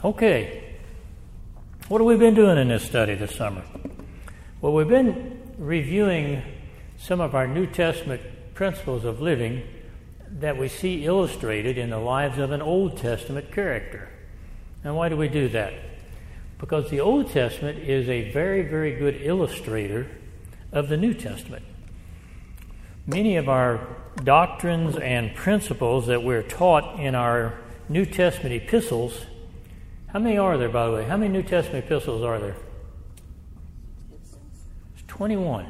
Okay, what have we been doing in this study this summer? Well, we've been reviewing some of our New Testament principles of living that we see illustrated in the lives of an Old Testament character. And why do we do that? Because the Old Testament is a very, very good illustrator of the New Testament. Many of our doctrines and principles that we're taught in our New Testament epistles. How many are there, by the way? How many New Testament epistles are there? It's 21.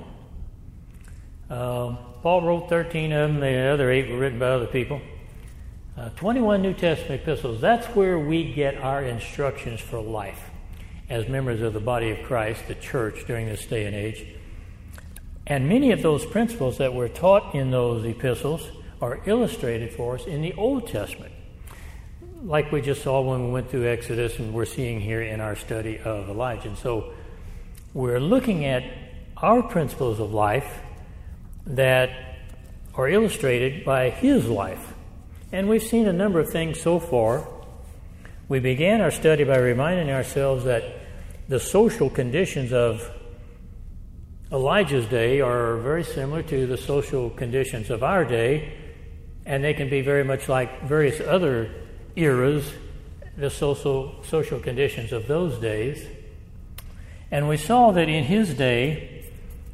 Paul wrote 13 of them. The other 8 were written by other people. 21 New Testament epistles. That's where we get our instructions for life as members of the body of Christ, the church, during this day and age. And many of those principles that were taught in those epistles are illustrated for us in the Old Testament, like we just saw when we went through Exodus, and we're seeing here in our study of Elijah. And so we're looking at our principles of life that are illustrated by his life. And we've seen a number of things so far. We began our study by reminding ourselves that the social conditions of Elijah's day are very similar to the social conditions of our day, and they can be very much like various other eras, the social conditions of those days. And we saw that in his day,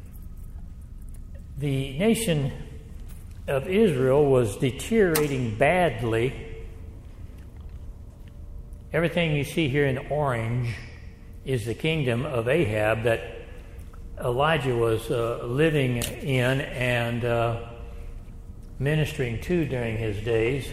the nation of Israel was deteriorating badly. Everything you see here in orange is the kingdom of Ahab that Elijah was living in and ministering to during his days.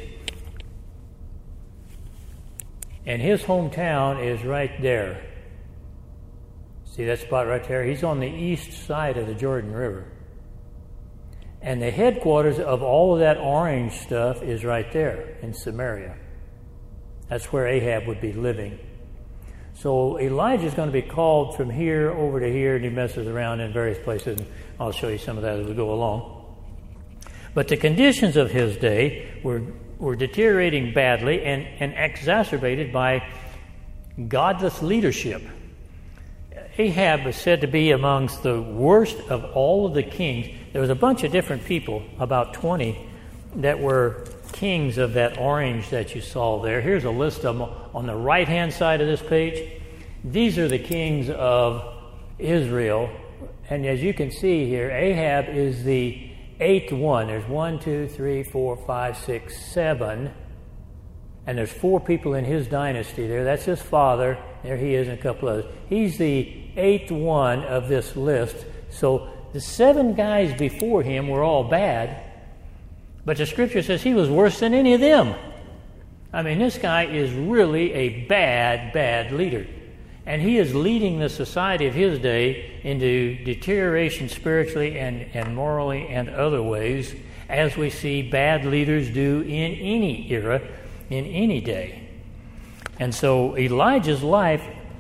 And his hometown is right there. See that spot right there? He's on the east side of the Jordan River. And the headquarters of all of that orange stuff is right there in Samaria. That's where Ahab would be living. So Elijah is going to be called from here over to here, and he messes around in various places. And I'll show you some of that as we go along. But the conditions of his day were deteriorating badly and exacerbated by godless leadership. Ahab was said to be amongst the worst of all of the kings. There was a bunch of different people, about 20, that were kings of that orange that you saw there. Here's a list of them on the right-hand side of this page. These are the kings of Israel. And as you can see here, Ahab is the 8th one. There's 1, 2, 3, 4, 5, 6, 7. And there's 4 people in his dynasty there. That's his father. There he is and a couple others. He's the 8th one of this list. So the 7 guys before him were all bad. But the scripture says he was worse than any of them. I mean, this guy is really a bad, bad leader. And he is leading the society of his day into deterioration spiritually and morally and other ways, as we see bad leaders do in any era, in any day. And so Elijah's life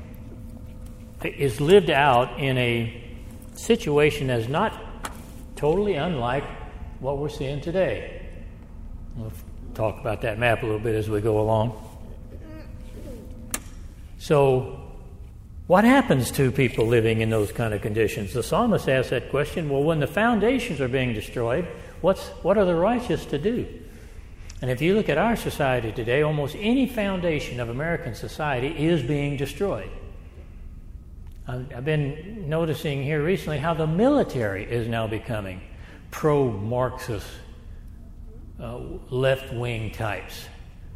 is lived out in a situation that's not totally unlike what we're seeing today. We'll talk about that map a little bit as we go along. So, what happens to people living in those kind of conditions? The psalmist asks that question. Well, when the foundations are being destroyed, what are the righteous to do? And if you look at our society today, almost any foundation of American society is being destroyed. I've been noticing here recently how the military is now becoming pro-Marxist, left-wing types.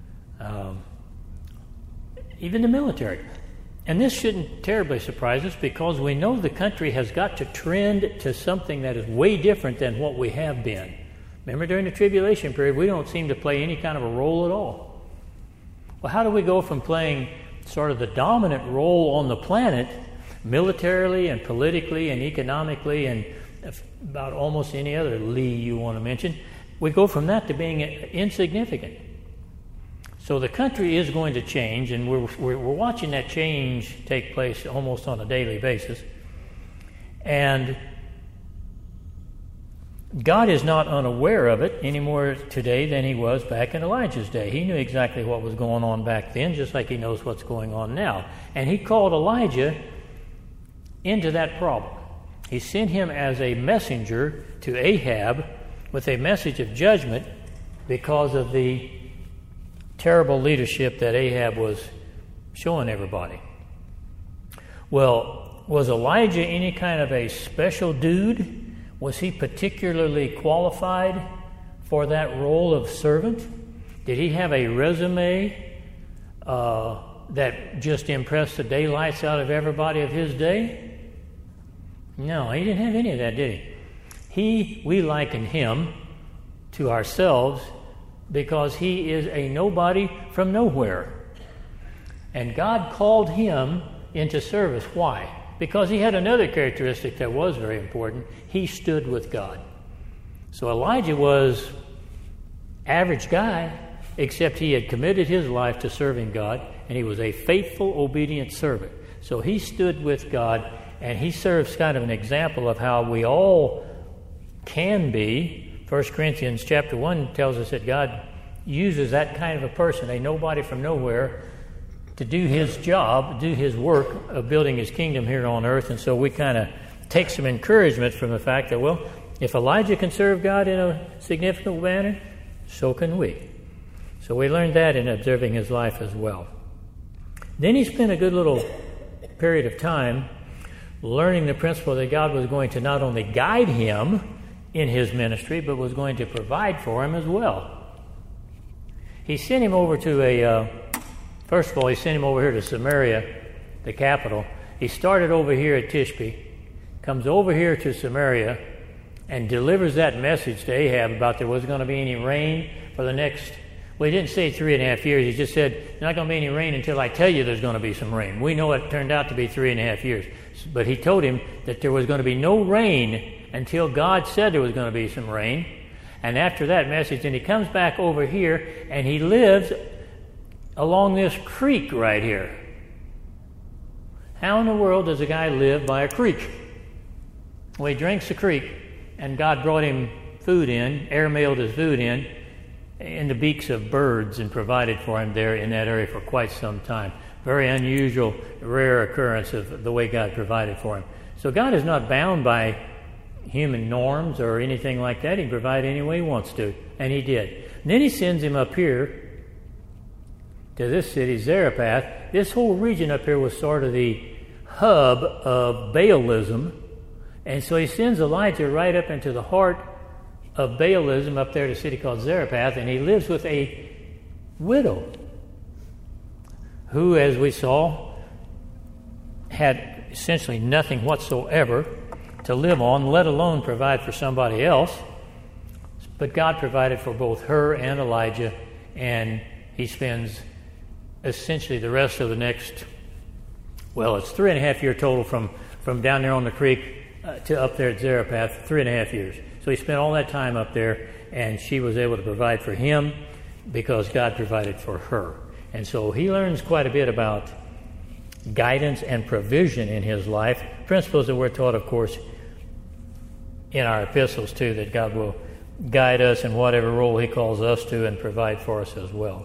Even the military. And this shouldn't terribly surprise us, because we know the country has got to trend to something that is way different than what we have been. Remember, during the tribulation period, we don't seem to play any kind of a role at all. Well, how do we go from playing sort of the dominant role on the planet, militarily and politically and economically and about almost any other Lee you want to mention, we go from that to being insignificant. So the country is going to change, and we're watching that change take place almost on a daily basis. And God is not unaware of it any more today than he was back in Elijah's day. He knew exactly what was going on back then, just like he knows what's going on now. And he called Elijah into that problem. He sent him as a messenger to Ahab with a message of judgment because of the terrible leadership that Ahab was showing everybody. Well, was Elijah any kind of a special dude? Was he particularly qualified for that role of servant? Did he have a resume that just impressed the daylights out of everybody of his day? No, he didn't have any of that, did he? We liken him to ourselves because he is a nobody from nowhere. And God called him into service. Why? Because he had another characteristic that was very important. He stood with God. So Elijah was average guy, except he had committed his life to serving God, and he was a faithful, obedient servant. So he stood with God, and he serves kind of an example of how we all can be. 1 Corinthians chapter 1 tells us that God uses that kind of a person, a nobody from nowhere, to do his job, do his work of building his kingdom here on earth. And so we kind of take some encouragement from the fact that, well, if Elijah can serve God in a significant manner, so can we. So we learned that in observing his life as well. Then he spent a good little period of time learning the principle that God was going to not only guide him in his ministry, but was going to provide for him as well. He sent him over to first of all, he sent him over here to Samaria, the capital. He started over here at Tishbe, comes over here to Samaria, and delivers that message to Ahab about there wasn't going to be any rain for the next, well, he didn't say 3.5 years. He just said, there's not going to be any rain until I tell you there's going to be some rain. We know it turned out to be 3.5 years. But he told him that there was going to be no rain until God said there was going to be some rain. And after that message, then he comes back over here, and he lives along this creek right here. How in the world does a guy live by a creek? Well, he drinks the creek, and God brought him food in, airmailed his food in the beaks of birds, and provided for him there in that area for quite some time. Very unusual, rare occurrence of the way God provided for him. So God is not bound by human norms or anything like that. He can provide any way he wants to, and he did. And then he sends him up here to this city, Zarephath. This whole region up here was sort of the hub of Baalism. And so he sends Elijah right up into the heart of Baalism up there at a city called Zarephath, and he lives with a widow who, as we saw, had essentially nothing whatsoever to live on, let alone provide for somebody else. But God provided for both her and Elijah, and he spends essentially the rest of the next, well, it's 3.5 year total from down there on the creek to up there at Zarephath, 3.5 years. So he spent all that time up there, and she was able to provide for him because God provided for her. And so he learns quite a bit about guidance and provision in his life, principles that we're taught, of course, in our epistles too, that God will guide us in whatever role he calls us to and provide for us as well.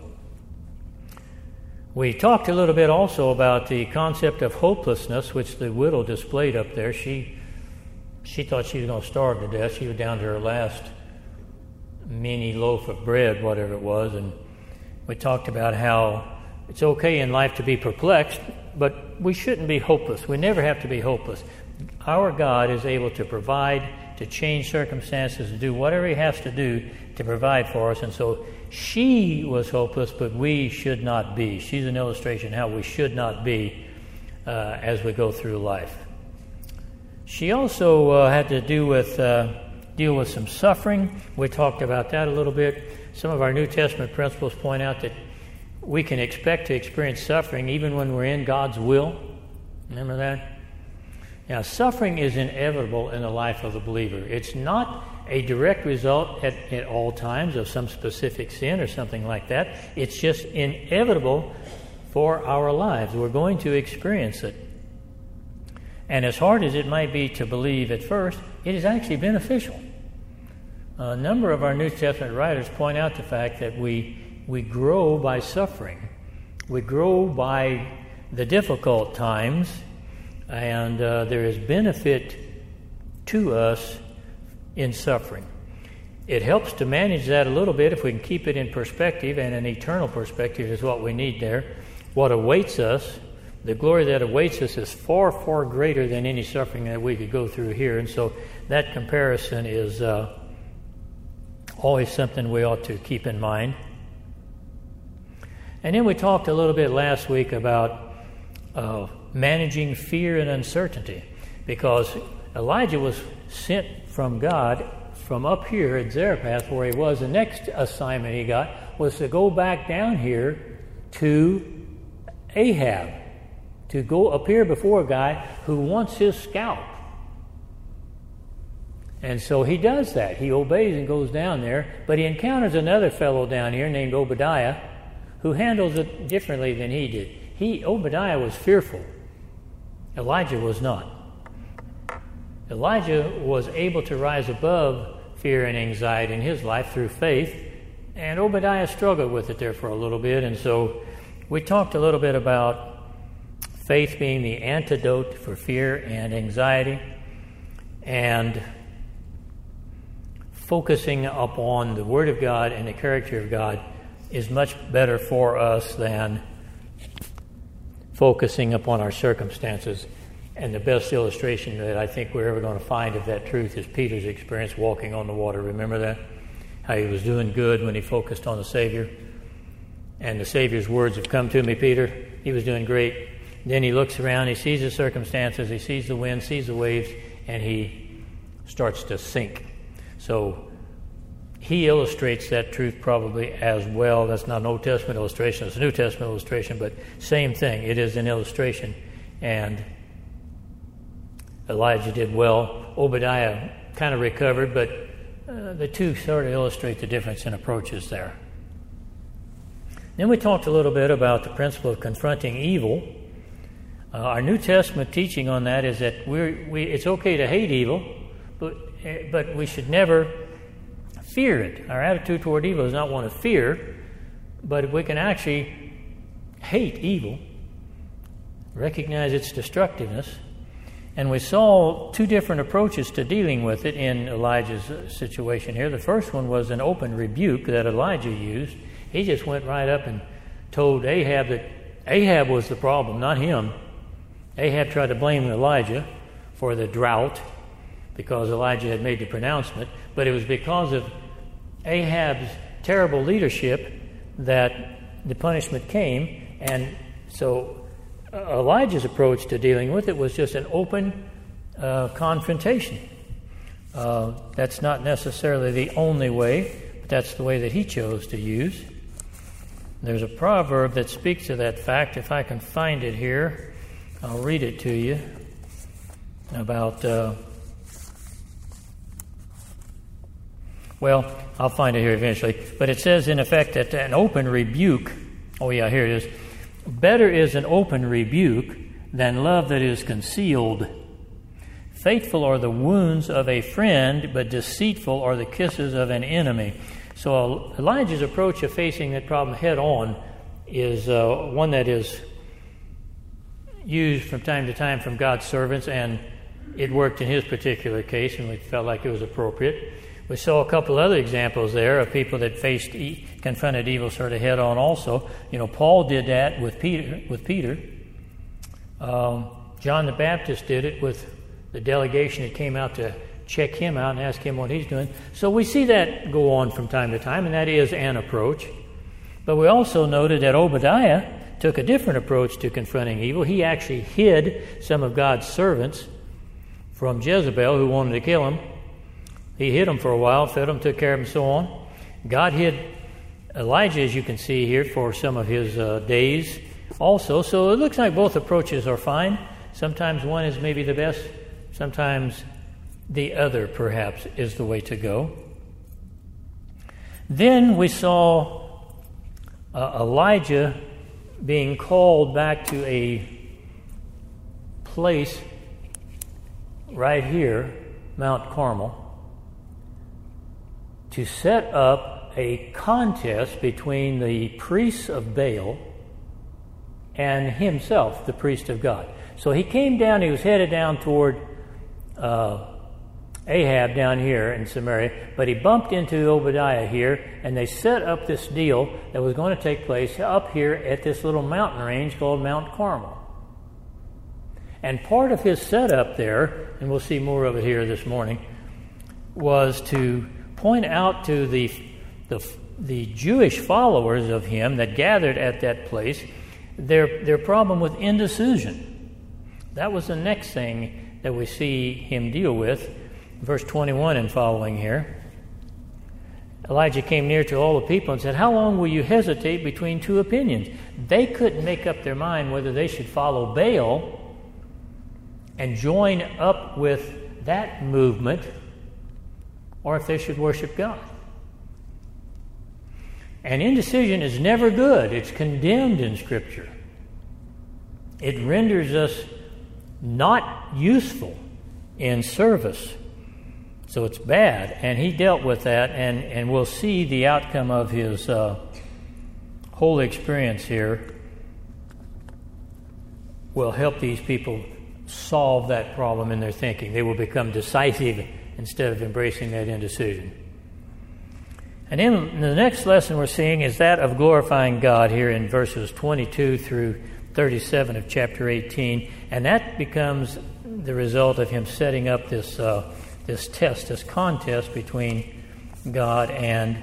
We talked a little bit also about the concept of hopelessness, which the widow displayed up there. She thought she was going to starve to death. She was down to her last mini loaf of bread, whatever it was, and we talked about how it's okay in life to be perplexed, but we shouldn't be hopeless. We never have to be hopeless. Our God is able to provide, to change circumstances, to do whatever he has to do to provide for us, and so she was hopeless, but we should not be. She's an illustration of how we should not be as we go through life. She also had to deal with some suffering. We talked about that a little bit. Some of our New Testament principles point out that we can expect to experience suffering even when we're in God's will. Remember that? Now, suffering is inevitable in the life of the believer. It's not a direct result at all times of some specific sin or something like that. It's just inevitable for our lives. We're going to experience it. And as hard as it might be to believe at first, it is actually beneficial. A number of our New Testament writers point out the fact that we grow by suffering. We grow by the difficult times, and there is benefit to us in suffering. It helps to manage that a little bit if we can keep it in perspective, and an eternal perspective is what we need there. What awaits us, the glory that awaits us, is far, far greater than any suffering that we could go through here. And so that comparison is always something we ought to keep in mind. And then we talked a little bit last week about managing fear and uncertainty, because Elijah was sent from God from up here at Zarephath, where he was. The next assignment he got was to go back down here to Ahab, to go appear before a guy who wants his scalp. And so he does that. He obeys and goes down there, but he encounters another fellow down here named Obadiah, who handles it differently than he did. Obadiah was fearful. Elijah was not. Elijah was able to rise above fear and anxiety in his life through faith, and Obadiah struggled with it there for a little bit. And so we talked a little bit about faith being the antidote for fear and anxiety, and focusing upon the Word of God and the character of God is much better for us than focusing upon our circumstances. And the best illustration that I think we're ever going to find of that truth is Peter's experience walking on the water. Remember that? How he was doing good when he focused on the Savior. And the Savior's words have come to me, Peter. He was doing great. Then he looks around, he sees the circumstances, he sees the wind, sees the waves, and he starts to sink. So he illustrates that truth probably as well. That's not an Old Testament illustration, it's a New Testament illustration, but same thing. It is an illustration. And Elijah did well. Obadiah kind of recovered, but the two sort of illustrate the difference in approaches there. Then we talked a little bit about the principle of confronting evil. Our New Testament teaching on that is that it's okay to hate evil, but we should never fear it. Our attitude toward evil is not one of fear, but we can actually hate evil, recognize its destructiveness. And we saw two different approaches to dealing with it in Elijah's situation here. The first one was an open rebuke that Elijah used. He just went right up and told Ahab that Ahab was the problem, not him. Ahab tried to blame Elijah for the drought because Elijah had made the pronouncement, but it was because of Ahab's terrible leadership that the punishment came. And so Elijah's approach to dealing with it was just an open confrontation. That's not necessarily the only way, but that's the way that he chose to use. There's a proverb that speaks to that fact. If I can find it here, I'll read it to you about... I'll find it here eventually. But it says, in effect, that an open rebuke... Oh, yeah, here it is. Better is an open rebuke than love that is concealed. Faithful are the wounds of a friend, but deceitful are the kisses of an enemy. So Elijah's approach of facing that problem head on is one that is used from time to time from God's servants, and it worked in his particular case, and we felt like it was appropriate. We saw a couple other examples there of people that confronted evil sort of head on also. Paul did that with Peter. John the Baptist did it with the delegation that came out to check him out and ask him what he's doing. So we see that go on from time to time, and that is an approach. But we also noted that Obadiah took a different approach to confronting evil. He actually hid some of God's servants from Jezebel, who wanted to kill him. He hid them for a while, fed them, took care of them, and so on. God hid Elijah, as you can see here, for some of his days also. So it looks like both approaches are fine. Sometimes one is maybe the best. Sometimes the other, perhaps, is the way to go. Then we saw Elijah being called back to a place right here, Mount Carmel. to set up a contest between the priests of Baal and himself, the priest of God. So he came down, he was headed down toward Ahab down here in Samaria, but he bumped into Obadiah here, and they set up this deal that was going to take place up here at this little mountain range called Mount Carmel. And part of his setup there, and we'll see more of it here this morning, was to point out to the Jewish followers of him that gathered at that place their problem with indecision. That was the next thing that we see him deal with. Verse 21 and following here. Elijah came near to all the people and said, "How long will you hesitate between two opinions?" They couldn't make up their mind whether they should follow Baal and join up with that movement or if they should worship God. And indecision is never good. It's condemned in Scripture. It renders us not useful in service. So it's bad. And he dealt with that, and we'll see the outcome of his whole experience here will help these people solve that problem in their thinking. They will become decisive instead of embracing that indecision. And in the next lesson we're seeing is that of glorifying God here in verses 22 through 37 of chapter 18. And that becomes the result of him setting up this contest between God and,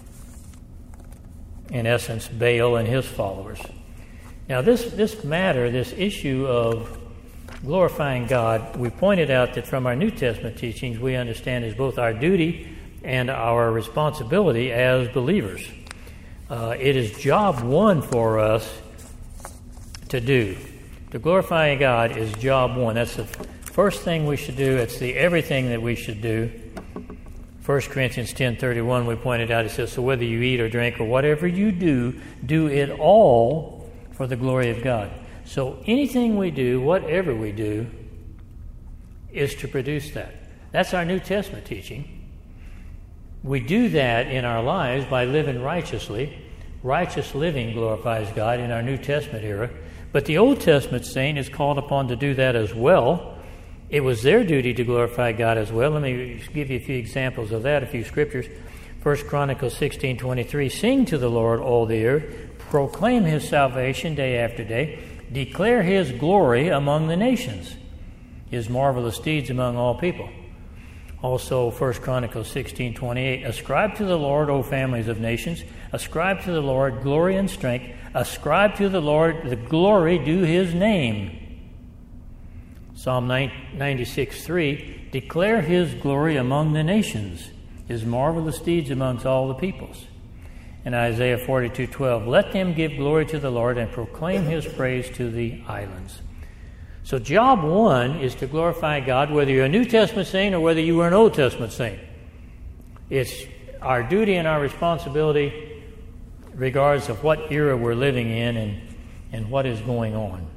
in essence, Baal and his followers. Now this matter, this issue of glorifying God, we pointed out that from our New Testament teachings we understand is both our duty and our responsibility as believers. It is job one for us to do. To glorify God is job one. That's the first thing we should do. It's the everything that we should do. 1 Corinthians 10:31, we pointed out, it says, "So whether you eat or drink or whatever you do, do it all for the glory of God." So anything we do, whatever we do, is to produce that. That's our New Testament teaching. We do that in our lives by living righteously. Righteous living glorifies God in our New Testament era. But the Old Testament saint is called upon to do that as well. It was their duty to glorify God as well. Let me give you a few examples of that, a few scriptures. 1 Chronicles 16:23, "Sing to the Lord, all the earth. Proclaim his salvation day after day. Declare his glory among the nations, his marvelous deeds among all people." Also, 1 Chronicles 16:28, "Ascribe to the Lord, O families of nations. Ascribe to the Lord glory and strength. Ascribe to the Lord the glory due his name." Psalm 96:3, "Declare his glory among the nations, his marvelous deeds amongst all the peoples." And Isaiah 42:12, "Let them give glory to the Lord and proclaim his praise to the islands." So job one is to glorify God, whether you're a New Testament saint or whether you were an Old Testament saint. It's our duty and our responsibility regardless of what era we're living in and what is going on.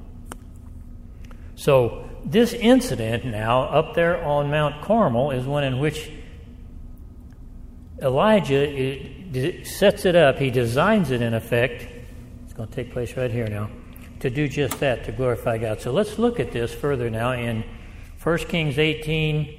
So this incident now up there on Mount Carmel is one in which Elijah sets it up. He designs it in effect. It's going to take place right here now. To do just that, to glorify God. So let's look at this further now in 1 Kings 18.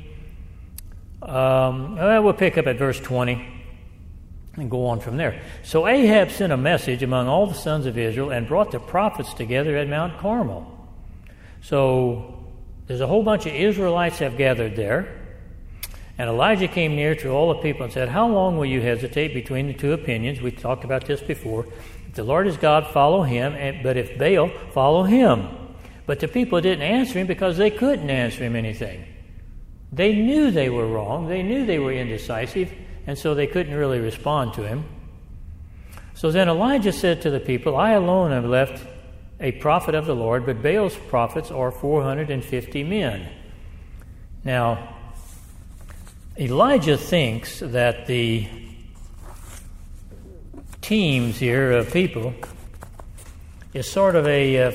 We'll pick up at verse 20 and go on from there. "So Ahab sent a message among all the sons of Israel and brought the prophets together at Mount Carmel." So there's a whole bunch of Israelites have gathered there. And Elijah came near to all the people and said, "How long will you hesitate between the two opinions?" We talked about this before. "If the Lord is God, follow him, but if Baal, follow him." But the people didn't answer him because they couldn't answer him anything. They knew they were wrong. They knew they were indecisive, and so they couldn't really respond to him. So then Elijah said to the people, "I alone have left a prophet of the Lord, but Baal's prophets are 450 men." Now, Elijah thinks that the teams here of people is sort of a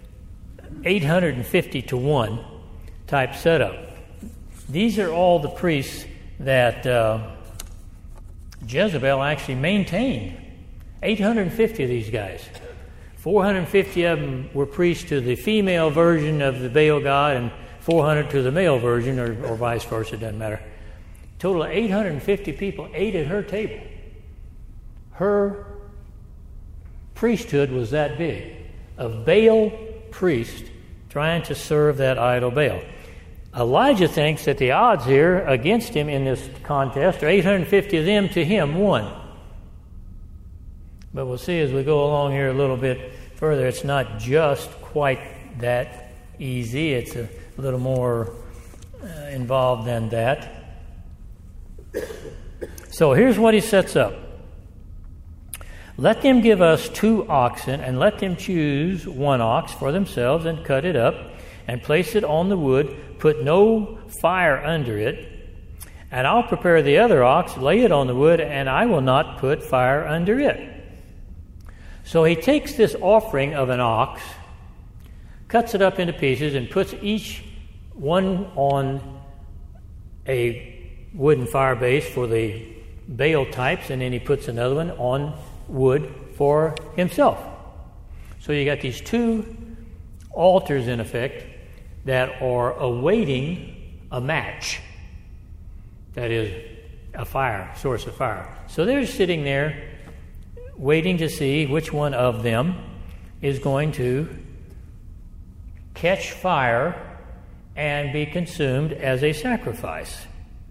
850 to 1 type setup. These are all the priests that Jezebel actually maintained 850 of these guys. 450 of them were priests to the female version of the Baal god, and 400 to the male version, or vice versa, it doesn't matter. Total of 850 people ate at her table. Her priesthood was that big, of Baal priests trying to serve that idol Baal. Elijah thinks that the odds here against him in this contest are 850 of them to him, 1. But we'll see as we go along here a little bit further, it's not just quite that easy. It's a little more involved than that. So here's what he sets up. Let them give us 2 oxen, and let them choose 1 ox for themselves, and cut it up, and place it on the wood. Put no fire under it. And I'll prepare the other ox, lay it on the wood, and I will not put fire under it. So he takes this offering of an ox, cuts it up into pieces, and puts each one on a wooden fire base for the Baal types, and then he puts another one on wood for himself. So you got these 2 altars in effect that are awaiting a match. That is a fire, source of fire. So they're sitting there waiting to see which one of them is going to catch fire and be consumed as a sacrifice.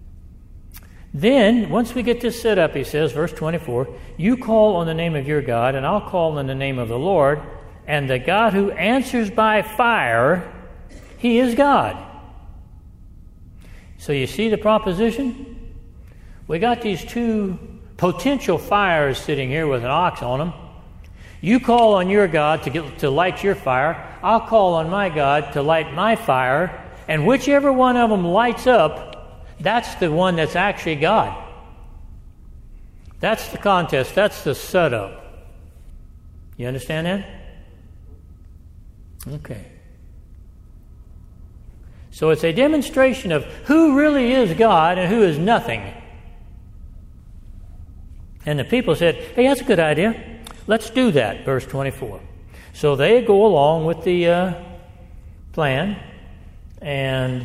Then, once we get this set up, he says, verse 24, you call on the name of your God, and I'll call on the name of the Lord, and the God who answers by fire, he is God. So you see the proposition? We got these 2 potential fires sitting here with an ox on them. You call on your God to light your fire. I'll call on my God to light my fire. And whichever one of them lights up, that's the one that's actually God. That's the contest. That's the setup. You understand that? Okay. So it's a demonstration of who really is God and who is nothing. And the people said, hey, that's a good idea. Let's do that, verse 24. So they go along with the plan, and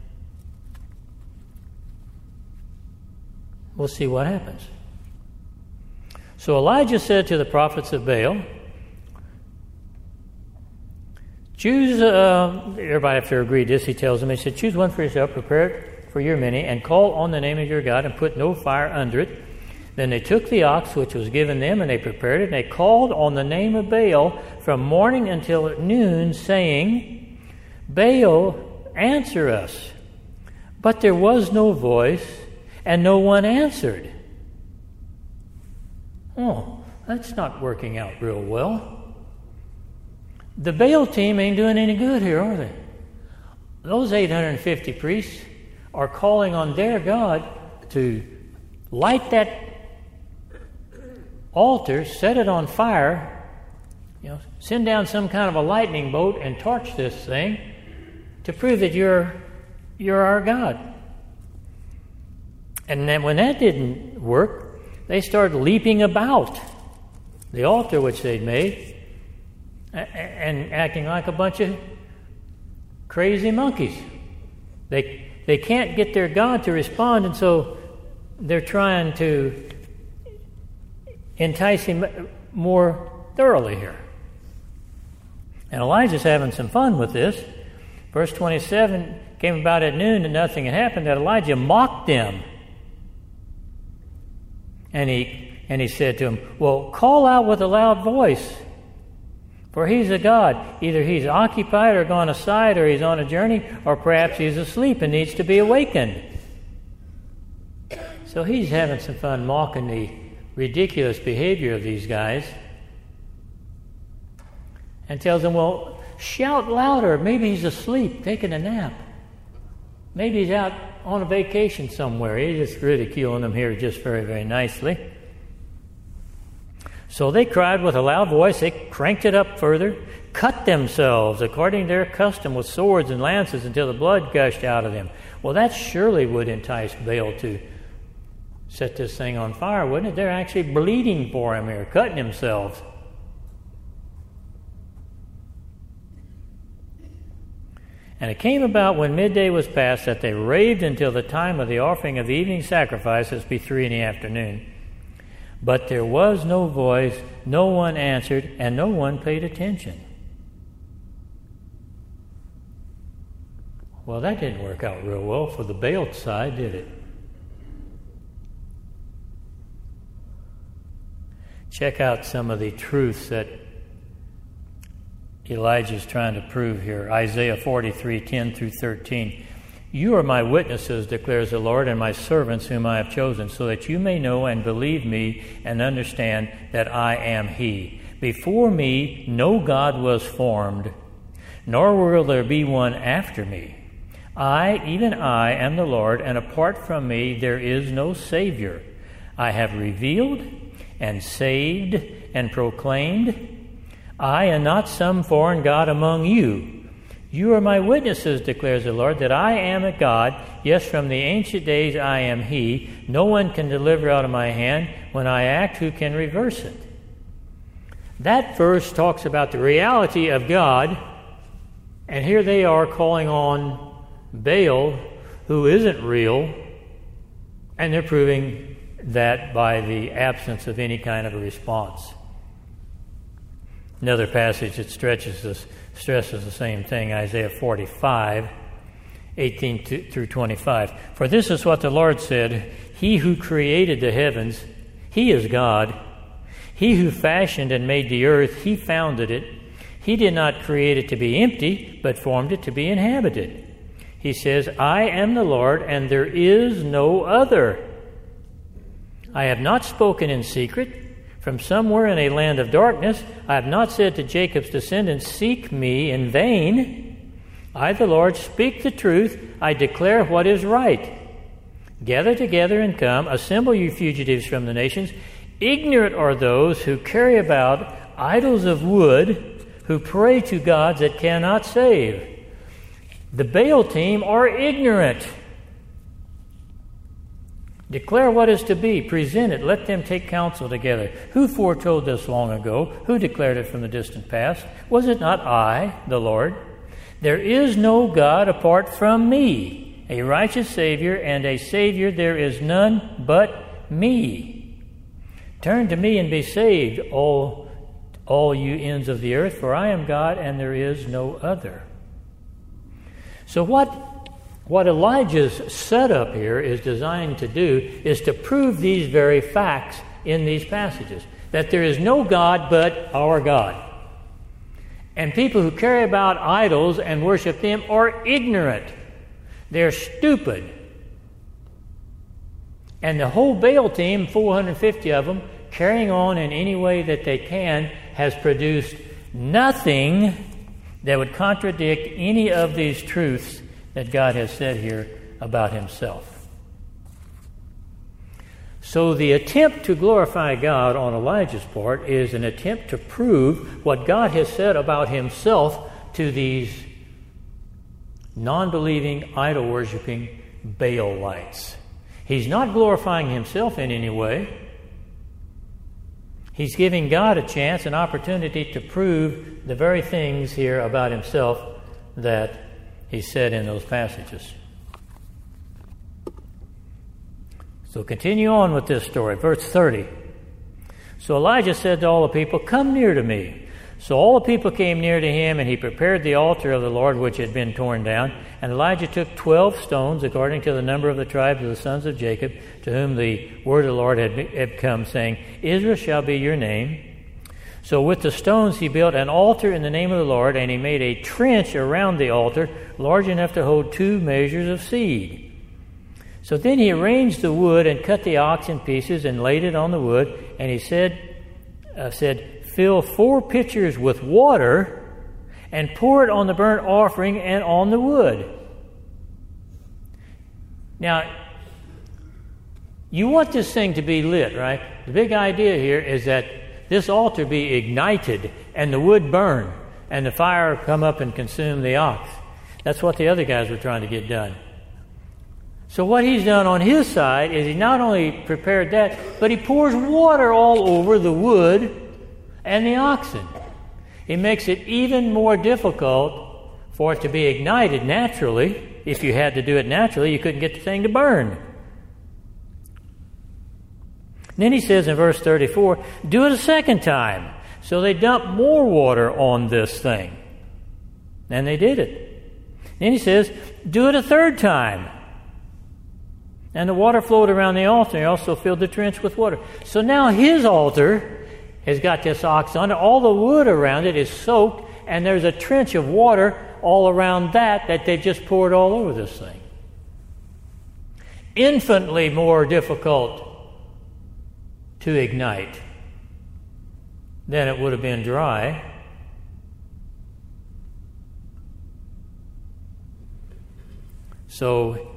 we'll see what happens. So Elijah said to the prophets of Baal, choose, everybody have to agree to this, he tells them, he said, choose one for yourself, prepare it for your many, and call on the name of your God, and put no fire under it. Then they took the ox which was given them, and they prepared it, and they called on the name of Baal from morning until noon, saying, Baal, answer us. But there was no voice, and no one answered. Oh, that's not working out real well. The Baal team ain't doing any good here, are they? Those 850 priests are calling on their God to light that altar, set it on fire, send down some kind of a lightning bolt and torch this thing to prove that you're our God. And then when that didn't work, they started leaping about the altar which they'd made and acting like a bunch of crazy monkeys. They can't get their God to respond, and so they're trying to entice him more thoroughly here. And Elijah's having some fun with this. Verse 27 came about at noon and nothing had happened, that Elijah mocked them. And he said to him, well, call out with a loud voice, for he's a God. Either he's occupied or gone aside, or he's on a journey, or perhaps he's asleep and needs to be awakened. So he's having some fun mocking the ridiculous behavior of these guys, and tells them, well, shout louder. Maybe he's asleep, taking a nap. Maybe he's out on a vacation somewhere. He's just ridiculing them here just very, very nicely. So they cried with a loud voice. They cranked it up further, cut themselves according to their custom with swords and lances until the blood gushed out of them. Well, that surely would entice Baal to set this thing on fire, wouldn't it? They're actually bleeding for him here, cutting themselves. And it came about when midday was past that they raved until the time of the offering of the evening sacrifices be 3 p.m. But there was no voice, no one answered, and no one paid attention. Well, that didn't work out real well for the Baal side, did it? Check out some of the truths that Elijah's trying to prove here. Isaiah 43:10-13. You are my witnesses, declares the Lord, and my servants whom I have chosen, so that you may know and believe me and understand that I am He. Before me no God was formed, nor will there be one after me. I, even I, am the Lord, and apart from me there is no Savior. I have revealed and saved and proclaimed. I am not some foreign God among you. You are my witnesses, declares the Lord, that I am a God. Yes, from the ancient days I am He. No one can deliver out of my hand. When I act, who can reverse it? That verse talks about the reality of God, and here they are calling on Baal, who isn't real, and they're proving that by the absence of any kind of a response. Another passage that stresses the same thing, Isaiah 45:18-25. For this is what the Lord said, He who created the heavens, He is God. He who fashioned and made the earth, He founded it. He did not create it to be empty, but formed it to be inhabited. He says, I am the Lord, and there is no other. I have not spoken in secret. From somewhere in a land of darkness, I have not said to Jacob's descendants, seek me in vain. I, the Lord, speak the truth. I declare what is right. Gather together and come. Assemble you fugitives from the nations. Ignorant are those who carry about idols of wood, who pray to gods that cannot save. The Baal team are ignorant. Declare what is to be. Present it. Let them take counsel together. Who foretold this long ago? Who declared it from the distant past? Was it not I, the Lord? There is no God apart from me, a righteous Savior, and a Savior there is none but me. Turn to me and be saved, all you ends of the earth, for I am God and there is no other. So what Elijah's setup here is designed to do is to prove these very facts in these passages, that there is no God but our God. And people who carry about idols and worship them are ignorant. They're stupid. And the whole Baal team, 450 of them, carrying on in any way that they can, has produced nothing that would contradict any of these truths that God has said here about Himself. So the attempt to glorify God on Elijah's part is an attempt to prove what God has said about Himself to these non-believing, idol-worshiping Baalites. He's not glorifying Himself in any way. He's giving God a chance, an opportunity to prove the very things here about Himself that He said in those passages. So continue on with this story. Verse 30. So Elijah said to all the people, come near to me. So all the people came near to him, and he prepared the altar of the Lord which had been torn down. And Elijah took 12 stones, according to the number of the tribes of the sons of Jacob, to whom the word of the Lord had come, saying, Israel shall be your name. So with the stones he built an altar in the name of the Lord, and he made a trench around the altar, large enough to hold 2 measures of seed. So then he arranged the wood and cut the ox in pieces and laid it on the wood, and he said, fill 4 pitchers with water and pour it on the burnt offering and on the wood. Now, you want this thing to be lit, right? The big idea here is that this altar be ignited and the wood burn and the fire come up and consume the ox. That's what the other guys were trying to get done. So what he's done on his side is he not only prepared that, but he pours water all over the wood and the oxen. It makes it even more difficult for it to be ignited naturally. If you had to do it naturally, you couldn't get the thing to burn. And then he says in verse 34, do it a second time. So they dumped more water on this thing. And they did it. Then he says, do it a third time. And the water flowed around the altar. He also filled the trench with water. So now his altar has got this ox on it. All the wood around it is soaked, and there's a trench of water all around that they've just poured all over this thing. Infinitely more difficult to ignite than it would have been dry. So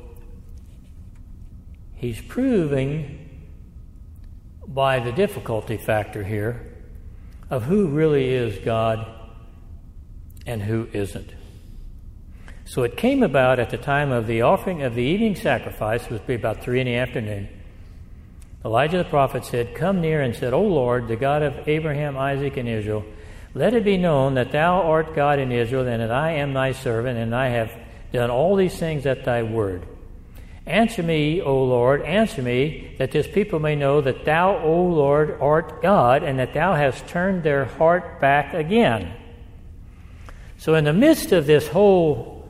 he's proving by the difficulty factor here of who really is God and who isn't. So it came about at the time of the offering of the evening sacrifice, which would be about 3 PM. Elijah the prophet said, come near, and said, O Lord, the God of Abraham, Isaac, and Israel, let it be known that thou art God in Israel, and that I am thy servant, and I have done all these things at thy word. Answer me, O Lord, answer me, that this people may know that thou, O Lord, art God, and that thou hast turned their heart back again. So in the midst of this whole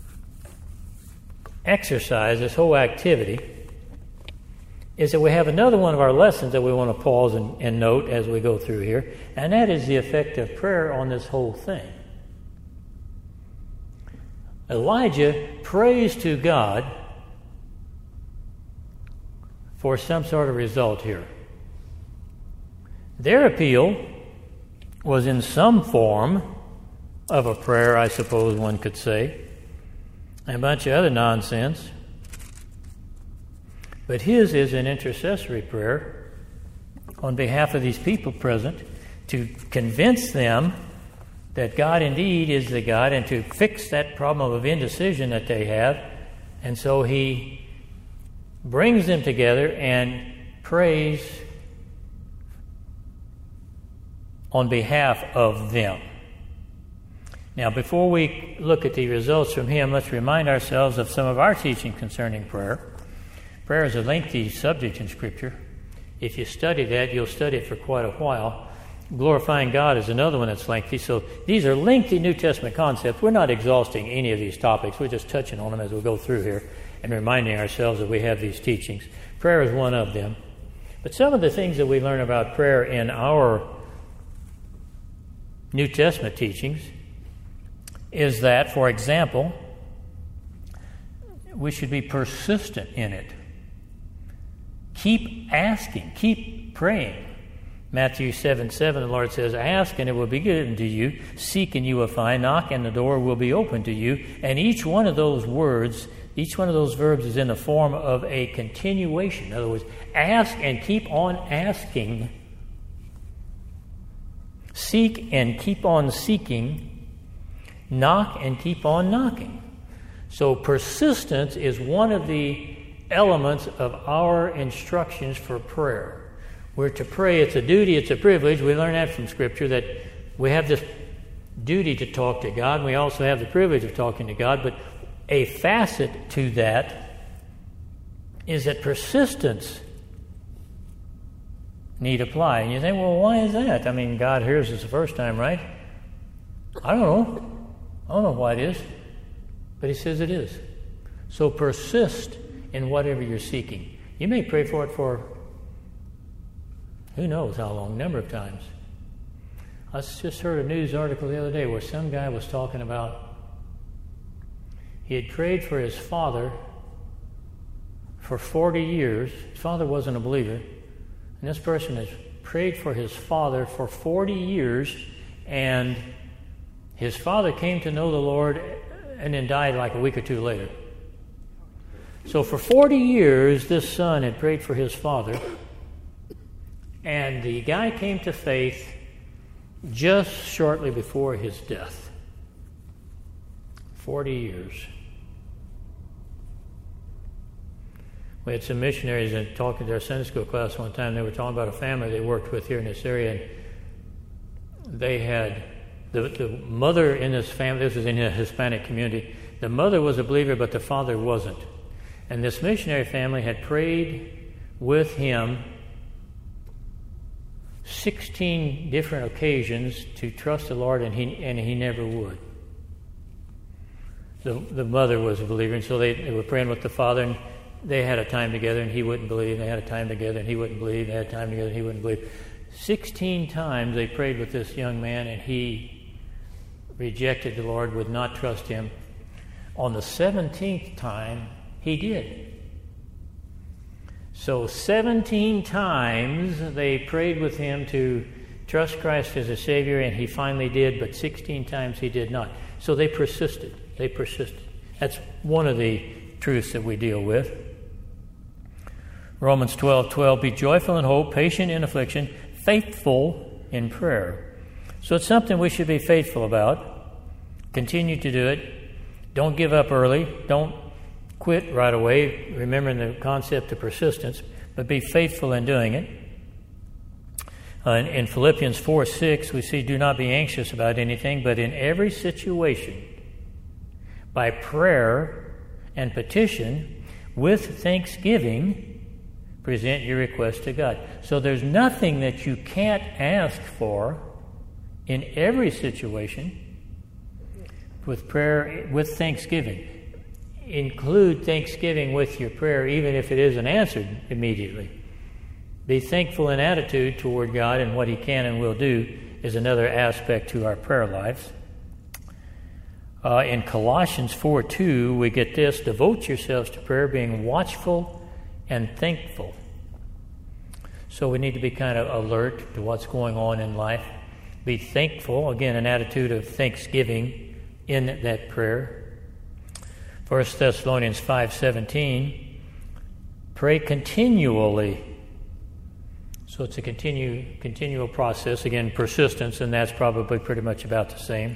exercise, this whole activity, is that we have another one of our lessons that we want to pause and note as we go through here, and that is the effect of prayer on this whole thing. Elijah prays to God for some sort of result here. Their appeal was in some form of a prayer, I suppose one could say, and a bunch of other nonsense. But his is an intercessory prayer on behalf of these people present to convince them that God indeed is the God and to fix that problem of indecision that they have. And so he brings them together and prays on behalf of them. Now, before we look at the results from him, let's remind ourselves of some of our teaching concerning prayer. Prayer is a lengthy subject in Scripture. If you study that, you'll study it for quite a while. Glorifying God is another one that's lengthy. So these are lengthy New Testament concepts. We're not exhausting any of these topics. We're just touching on them as we go through here and reminding ourselves that we have these teachings. Prayer is one of them. But some of the things that we learn about prayer in our New Testament teachings is that, for example, we should be persistent in it. Keep asking, keep praying. Matthew 7:7, the Lord says, ask and it will be given to you, seek and you will find, knock and the door will be open to you. And each one of those words, each one of those verbs is in the form of a continuation. In other words, ask and keep on asking. Seek and keep on seeking. Knock and keep on knocking. So persistence is one of the elements of our instructions for prayer. We're to pray. It's a duty, it's a privilege. We learn that from Scripture, that we have this duty to talk to God, and we also have the privilege of talking to God. But a facet to that is that persistence need apply. And you think, well, why is that? I mean, God hears us the first time, right? I don't know why it is, but He says it is. So persist in whatever you're seeking. You may pray for it for who knows how long, number of times. I just heard a news article the other day where some guy was talking about he had prayed for his father for 40 years. His father wasn't a believer. And this person has prayed for his father for 40 years, and his father came to know the Lord and then died like a week or two later. So for 40 years, this son had prayed for his father, and the guy came to faith just shortly before his death. 40 years. We had some missionaries and talking to our Sunday school class one time. They were talking about a family they worked with here in this area. And they had the mother in this family. This was in a Hispanic community. The mother was a believer, but the father wasn't. And this missionary family had prayed with him 16 different occasions to trust the Lord, and he never would. The mother was a believer, and so they were praying with the father, and they had a time together, and he wouldn't believe. They had a time together, and he wouldn't believe. They had a time together, and he wouldn't believe. 16 times they prayed with this young man, and he rejected the Lord, would not trust him. On the 17th time, he did. So 17 times they prayed with him to trust Christ as a Savior, and he finally did, but 16 times he did not. So they persisted. They persisted. That's one of the truths that we deal with. Romans 12:12, be joyful in hope, patient in affliction, faithful in prayer. So it's something we should be faithful about. Continue to do it. Don't give up early. Don't quit right away, remembering the concept of persistence, but be faithful in doing it. In Philippians 4:6, we see, do not be anxious about anything, but in every situation, by prayer and petition, with thanksgiving, present your request to God. So there's nothing that you can't ask for in every situation with prayer, with thanksgiving. Include thanksgiving with your prayer, even if it isn't answered immediately. Be thankful in attitude toward God and what He can and will do is another aspect to our prayer lives. In Colossians 4:2, we get this: devote yourselves to prayer, being watchful and thankful. So we need to be kind of alert to what's going on in life. Be thankful, again, an attitude of thanksgiving in that prayer. 1 Thessalonians 5:17, pray continually. So it's a continual process. Again, persistence, and that's probably pretty much about the same.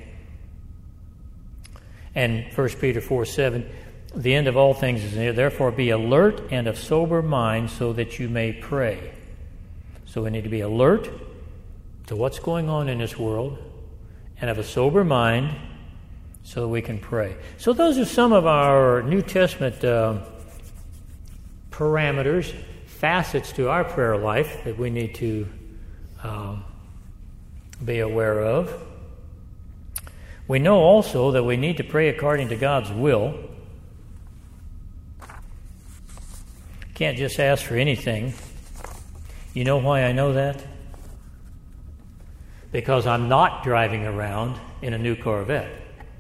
And 1 Peter 4:7, the end of all things is near. Therefore be alert and of sober mind so that you may pray. So we need to be alert to what's going on in this world and of a sober mind so that we can pray. So those are some of our New Testament parameters, facets to our prayer life that we need to be aware of. We know also that we need to pray according to God's will. Can't just ask for anything. You know why I know that? Because I'm not driving around in a new Corvette.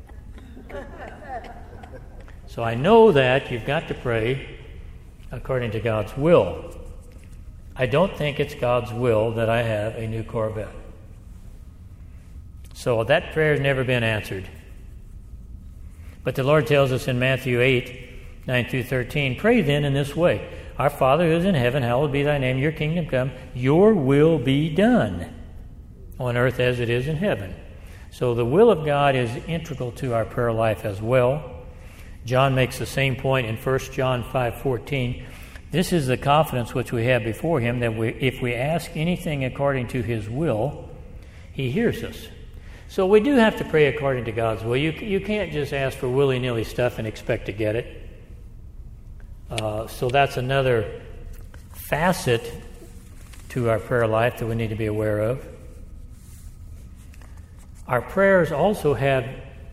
So I know that you've got to pray according to God's will. I don't think it's God's will that I have a new Corvette. So that prayer has never been answered. But the Lord tells us in Matthew 8:9-13, pray then in this way: Our Father who is in heaven, hallowed be thy name, your kingdom come, your will be done on earth as it is in heaven. So the will of God is integral to our prayer life as well. John makes the same point in 1 John 5:14. This is the confidence which we have before Him, that if we ask anything according to His will, He hears us. So we do have to pray according to God's will. You can't just ask for willy-nilly stuff and expect to get it. So that's another facet to our prayer life that we need to be aware of. Our prayers also have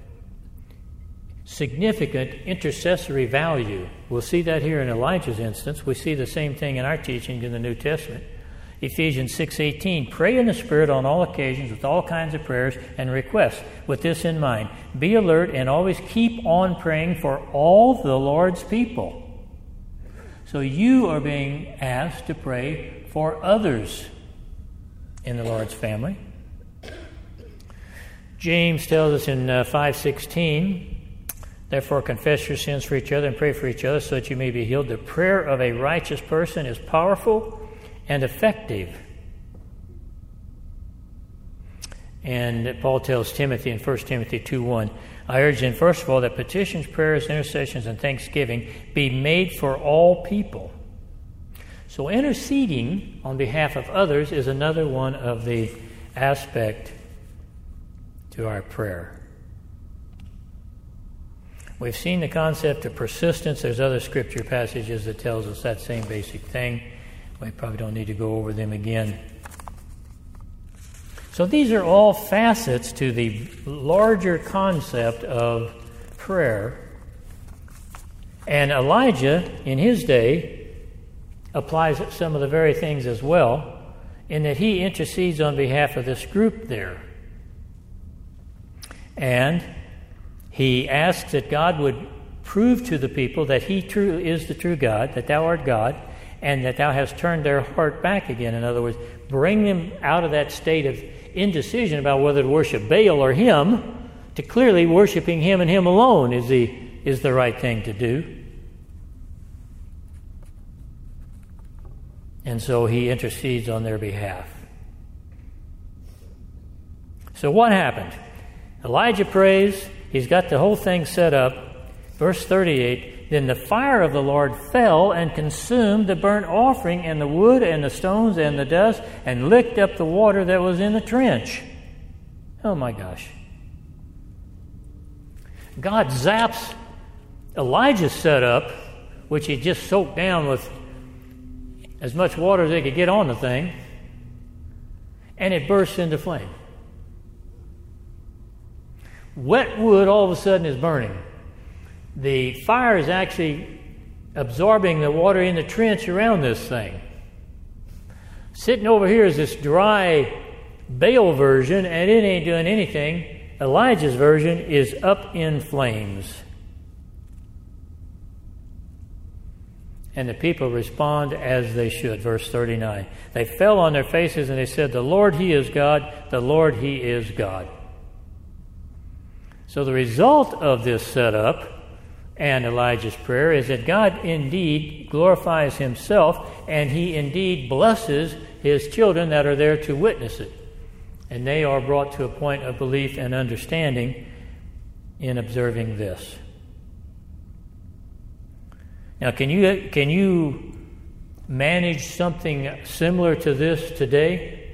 significant intercessory value. We'll see that here in Elijah's instance. We see the same thing in our teaching in the New Testament. Ephesians 6:18, pray in the Spirit on all occasions with all kinds of prayers and requests. With this in mind, be alert and always keep on praying for all the Lord's people. So you are being asked to pray for others in the Lord's family. James tells us in 5:16, therefore confess your sins for each other and pray for each other so that you may be healed. The prayer of a righteous person is powerful and effective. And Paul tells Timothy in 1 Timothy 2:1, I urge then, first of all, that petitions, prayers, intercessions, and thanksgiving be made for all people. So interceding on behalf of others is another one of the aspect to our prayer. We've seen the concept of persistence. There's other scripture passages that tells us that same basic thing. We probably don't need to go over them again. So these are all facets to the larger concept of prayer. And Elijah, in his day, applies some of the very things as well, in that he intercedes on behalf of this group there. And he asks that God would prove to the people that he is the true God, that thou art God, and that thou hast turned their heart back again. In other words, bring them out of that state of indecision about whether to worship Baal or him, to clearly worshiping him and him alone is the right thing to do. And so he intercedes on their behalf. So what happened? Elijah prays. He's got the whole thing set up. Verse 38, then the fire of the Lord fell and consumed the burnt offering and the wood and the stones and the dust and licked up the water that was in the trench. Oh my gosh. God zaps Elijah's setup, which he just soaked down with as much water as they could get on the thing, and it bursts into flame. Wet wood all of a sudden is burning. The fire is actually absorbing the water in the trench around this thing. Sitting over here is this dry Baal version, and it ain't doing anything. Elijah's version is up in flames. And the people respond as they should. Verse 39. They fell on their faces and they said, the Lord, He is God. The Lord, He is God. So the result of this setup and Elijah's prayer is that God indeed glorifies Himself, and He indeed blesses His children that are there to witness it. And they are brought to a point of belief and understanding in observing this. Now, can you manage something similar to this today?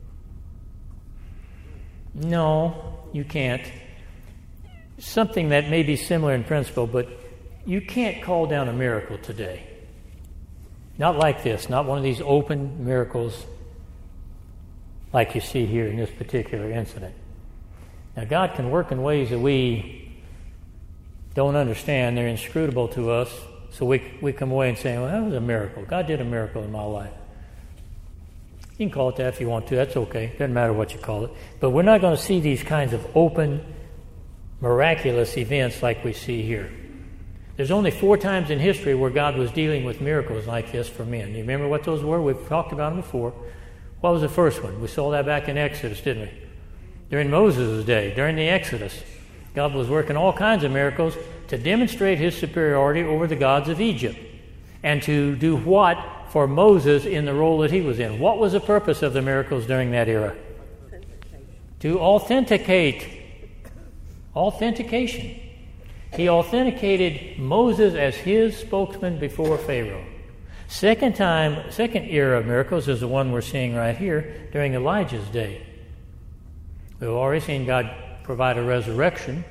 No, you can't. Something that may be similar in principle, but you can't call down a miracle today. Not like this, not one of these open miracles like you see here in this particular incident. Now, God can work in ways that we don't understand. They're inscrutable to us. So we come away and say, well, that was a miracle. God did a miracle in my life. You can call it that if you want to. That's okay. Doesn't matter what you call it. But we're not going to see these kinds of open, miraculous events like we see here. There's only 4 times in history where God was dealing with miracles like this for men. You remember what those were? We've talked about them before. What was the first one? We saw that back in Exodus, didn't we? During Moses' day, during the Exodus, God was working all kinds of miracles to demonstrate His superiority over the gods of Egypt. And to do what for Moses in the role that he was in? What was the purpose of the miracles during that era? To authenticate. Authentication. He authenticated Moses as his spokesman before Pharaoh. Second era of miracles is the one we're seeing right here during Elijah's day. We've already seen God provide a resurrection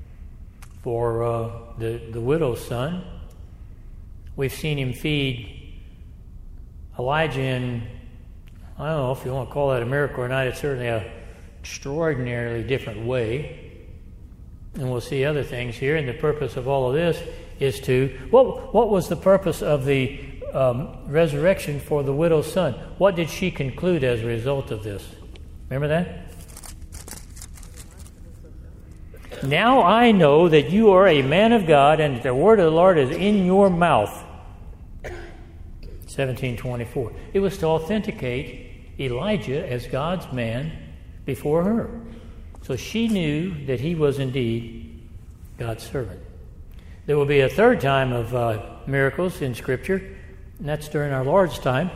for the widow's son. We've seen Him feed Elijah in, I don't know if you want to call that a miracle or not, it's certainly an extraordinarily different way. And we'll see other things here, and the purpose of all of this is to, what was the purpose of the resurrection for the widow's son? What did she conclude as a result of this? Remember that? Now I know that you are a man of God, and that the word of the Lord is in your mouth. 17:24. It was to authenticate Elijah as God's man before her. So she knew that he was indeed God's servant. There will be a third time of miracles in Scripture, and that's during our Lord's time.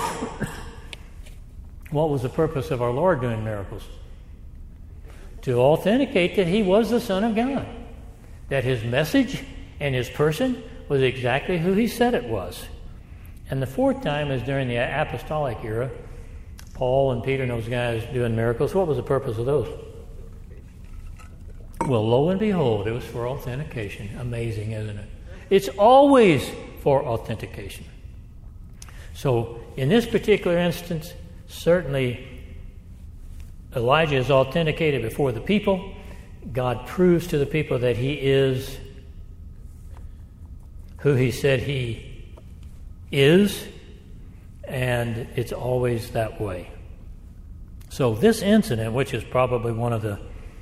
What was the purpose of our Lord doing miracles? To authenticate that He was the Son of God, that His message and His person was exactly who He said it was. And the fourth time is during the apostolic era. Paul and Peter and those guys doing miracles. What was the purpose of those? Well, lo and behold, it was for authentication. Amazing, isn't it? It's always for authentication. So, in this particular instance, certainly Elijah is authenticated before the people. God proves to the people that he is who he said he is, and it's always that way. So this incident, which is probably one of the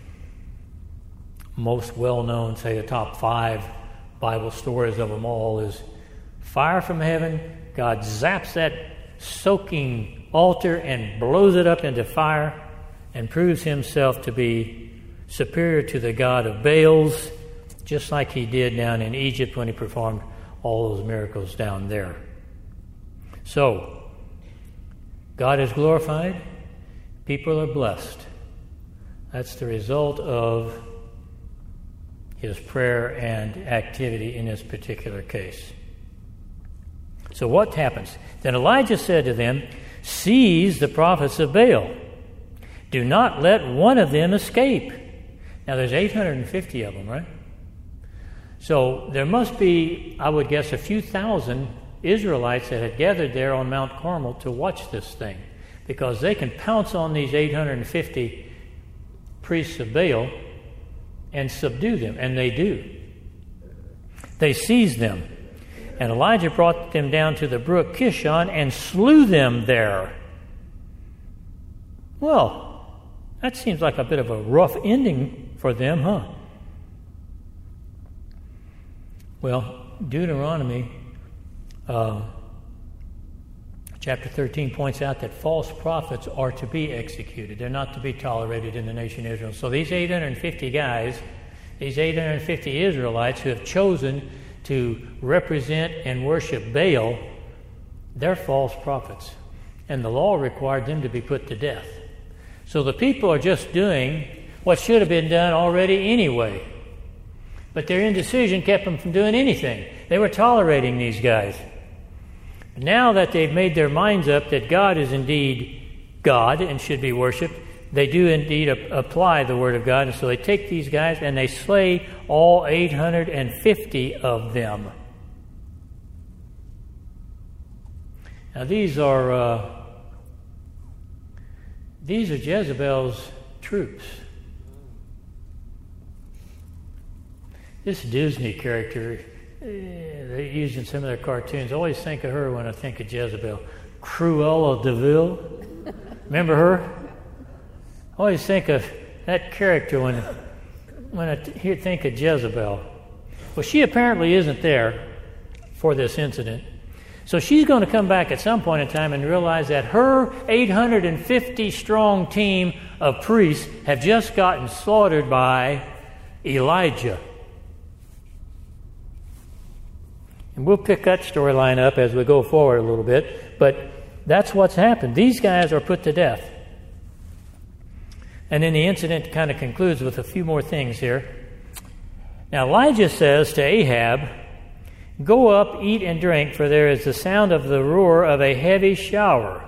most well-known, say the top 5 Bible stories of them all, is fire from heaven. God zaps that soaking altar and blows it up into fire and proves himself to be superior to the god of Baals, just like he did down in Egypt when he performed all those miracles down there. So, God is glorified, people are blessed. That's the result of his prayer and activity in this particular case. So what happens? Then Elijah said to them, "Seize the prophets of Baal. Do not let one of them escape." Now there's 850 of them, right? So there must be, I would guess, a few thousand Israelites that had gathered there on Mount Carmel to watch this thing, because they can pounce on these 850 priests of Baal and subdue them, and they do. They seized them, and Elijah brought them down to the brook Kishon and slew them there. Well, that seems like a bit of a rough ending for them, huh? Well, Deuteronomy chapter 13 points out that false prophets are to be executed. They're not to be tolerated in the nation of Israel. So these 850 guys, these 850 Israelites who have chosen to represent and worship Baal, they're false prophets. And the law required them to be put to death. So the people are just doing what should have been done already anyway. But their indecision kept them from doing anything. They were tolerating these guys. Now that they've made their minds up that God is indeed God and should be worshipped, they do indeed apply the Word of God. And so they take these guys and they slay all 850 of them. Now these are Jezebel's troops. This Disney character they use in some of their cartoons, I always think of her when I think of Jezebel. Cruella de Vil. Remember her? I always think of that character when I think of Jezebel. Well, she apparently isn't there for this incident. So she's going to come back at some point in time and realize that her 850 strong team of priests have just gotten slaughtered by Elijah. And we'll pick that storyline up as we go forward a little bit, but that's what's happened. These guys are put to death. And then the incident kind of concludes with a few more things here. Now Elijah says to Ahab, "Go up, eat and drink, for there is the sound of the roar of a heavy shower."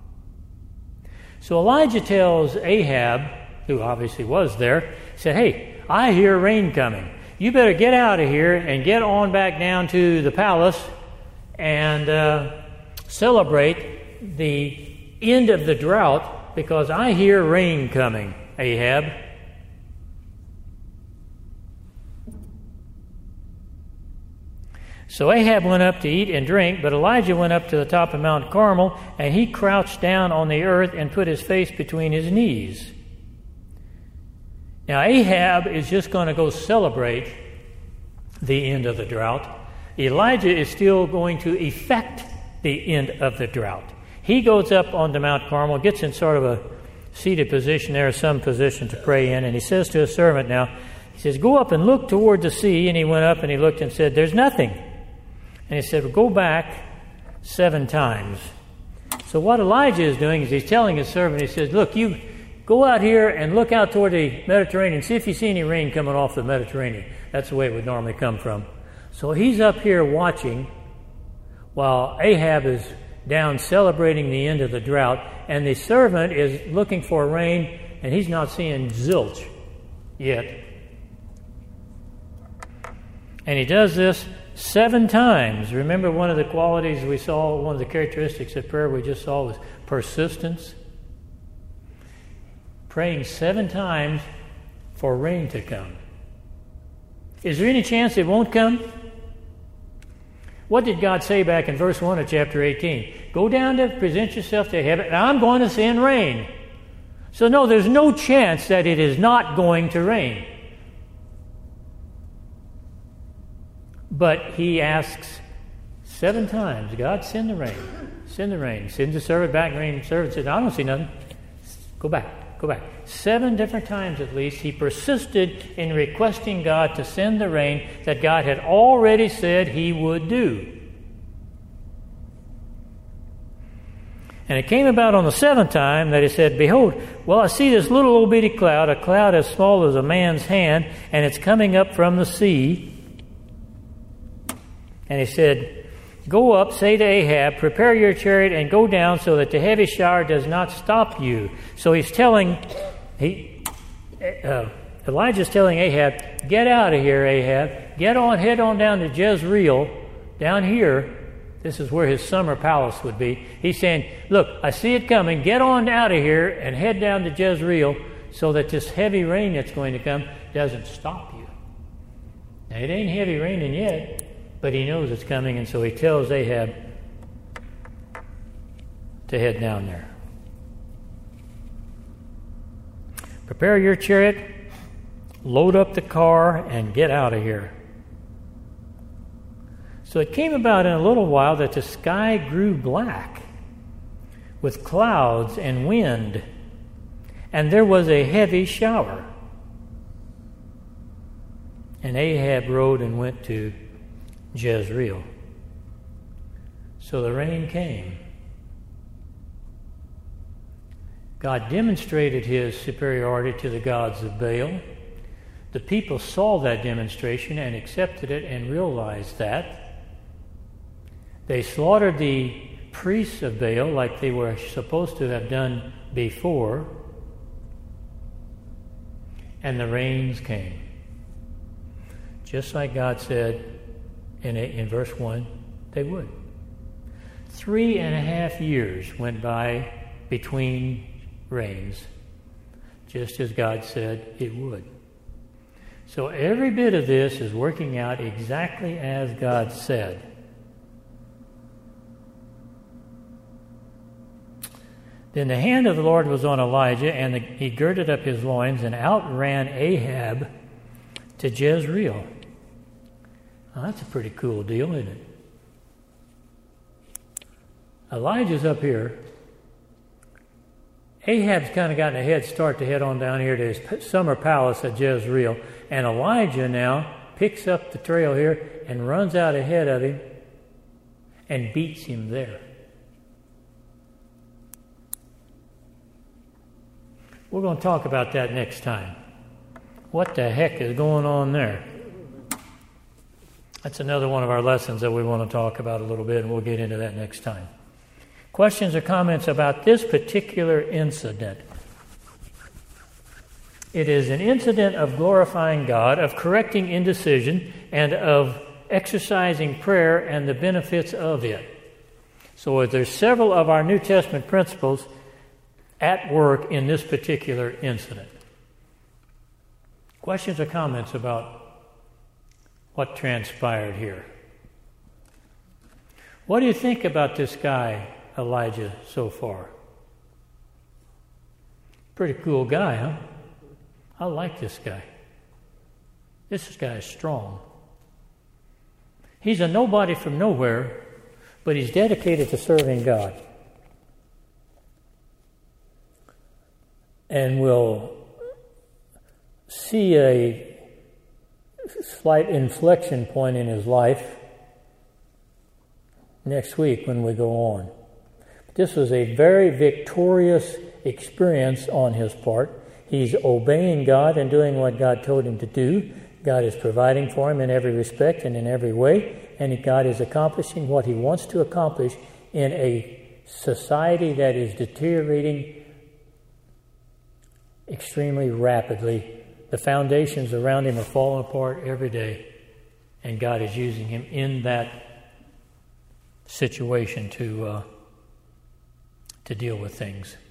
So Elijah tells Ahab, who obviously was there, he said, "Hey, I hear rain coming. You better get out of here and get on back down to the palace and celebrate the end of the drought, because I hear rain coming, Ahab." So Ahab went up to eat and drink, but Elijah went up to the top of Mount Carmel, and he crouched down on the earth and put his face between his knees. Now Ahab is just going to go celebrate the end of the drought. Elijah is still going to effect the end of the drought. He goes up onto Mount Carmel, gets in sort of a seated position there, some position to pray in, and he says to his servant now, he says, "Go up and look toward the sea." And he went up and he looked and said, "There's nothing." And he said, "Well, go back 7 times. So what Elijah is doing is he's telling his servant, he says, "Look, you go out here and look out toward the Mediterranean. See if you see any rain coming off the Mediterranean." That's the way it would normally come from. So he's up here watching while Ahab is down celebrating the end of the drought, and the servant is looking for rain, and he's not seeing zilch yet. And he does this 7 times. Remember, one of the qualities we saw, one of the characteristics of prayer we just saw was persistence. Praying 7 times for rain to come. Is there any chance it won't come? What did God say back in verse 1 of chapter 18? Go down to present yourself to heaven, and I'm going to send rain. So no, there's no chance that it is not going to rain. But he asks 7 times, God, send the rain. Send the rain. Send the servant back. The servant said, I don't see nothing. Go back. Go back. 7 different times at least, he persisted in requesting God to send the rain that God had already said he would do. And it came about on the 7th time that he said, behold, well, I see this little old bitty cloud, a cloud as small as a man's hand, and it's coming up from the sea. And he said, go up, say to Ahab, prepare your chariot and go down so that the heavy shower does not stop you. So he's telling, Elijah's telling Ahab, get out of here, Ahab. Head on down to Jezreel, down here. This is where his summer palace would be. He's saying, look, I see it coming. Get on out of here and head down to Jezreel so that this heavy rain that's going to come doesn't stop you. Now, it ain't heavy raining yet. But he knows it's coming, and so he tells Ahab to head down there. Prepare your chariot, load up the car, and get out of here. So it came about in a little while that the sky grew black with clouds and wind, and there was a heavy shower. And Ahab rode and went to Jezreel. So the rain came. God demonstrated his superiority to the gods of Baal. The people saw that demonstration and accepted it and realized that. They slaughtered the priests of Baal like they were supposed to have done before, and the rains came. Just like God said in verse 1, they would. 3.5 years went by between rains, just as God said it would. So every bit of this is working out exactly as God said. Then the hand of the Lord was on Elijah, and he girded up his loins and outran Ahab to Jezreel. Now, that's a pretty cool deal, isn't it? Elijah's up here. Ahab's kind of gotten a head start to head on down here to his summer palace at Jezreel. And Elijah now picks up the trail here and runs out ahead of him and beats him there. We're going to talk about that next time. What the heck is going on there? That's another one of our lessons that we want to talk about a little bit, and we'll get into that next time. Questions or comments about this particular incident? It is an incident of glorifying God, of correcting indecision, and of exercising prayer and the benefits of it. So there's several of our New Testament principles at work in this particular incident. Questions or comments about what transpired here? What do you think about this guy, Elijah, so far? Pretty cool guy, huh? I like this guy. This guy is strong. He's a nobody from nowhere, but he's dedicated to serving God. And we'll see a slight inflection point in his life next week when we go on. This was a very victorious experience on his part. He's obeying God and doing what God told him to do. God is providing for him in every respect and in every way, and God is accomplishing what he wants to accomplish in a society that is deteriorating extremely rapidly. The foundations around him are falling apart every day, and God is using him in that situation to deal with things.